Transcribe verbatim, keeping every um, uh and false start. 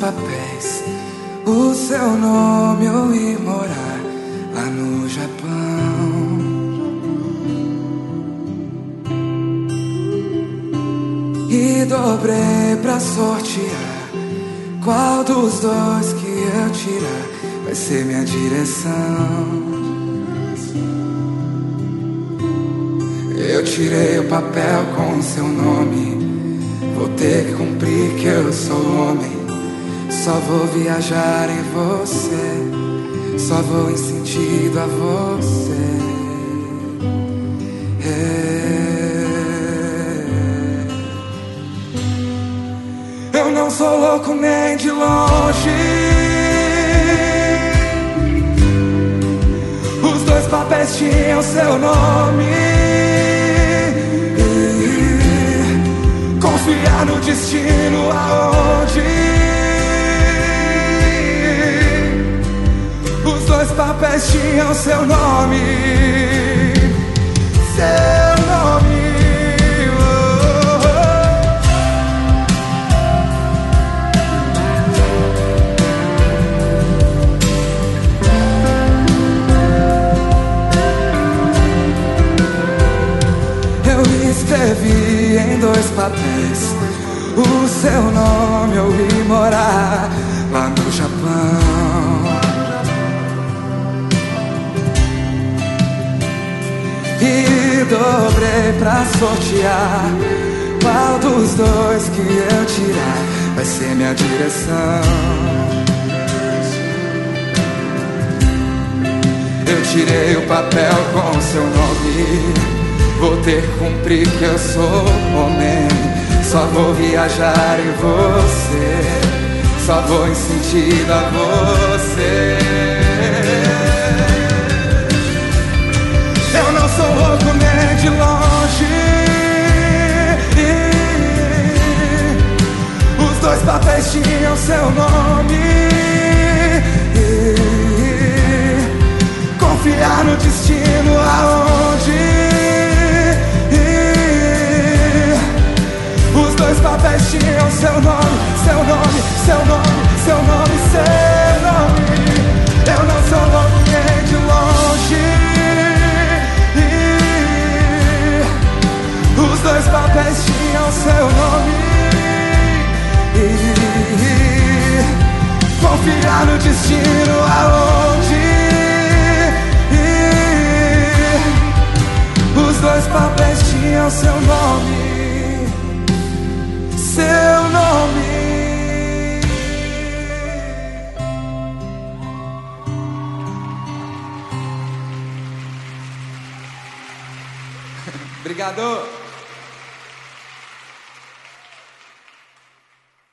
papéis, o seu nome eu ir morar lá no Japão. E dobrei pra sortear qual dos dois que eu tirar vai ser minha direção. Eu tirei o papel com seu nome, vou ter que cumprir que eu sou homem. Só vou viajar em você, só vou em sentido a você. É. Eu não sou louco nem de longe. Os dois papéis tinham seu nome. Confiar no destino aonde os dois papéis tinham seu nome. Seu nome. Oh, oh. Eu escrevi em dois papéis o seu nome, eu ir morar lá no Japão. E dobrei pra sortear qual dos dois que eu tirar vai ser minha direção. Eu tirei o papel com seu nome, vou ter que cumprir que eu sou homem. Só vou viajar em você, só vou em sentido a você. Eu não sou louco nem de longe. Os dois papéis tinham seu nome. Confiar no destino aonde os dois papéis tinham seu nome, seu nome, seu nome, seu nome, seu nome. Eu não sou louco nem de longe. Os dois papéis tinham seu nome. Confiar no destino aonde os dois papéis tinham seu nome. Seu nome. Obrigado.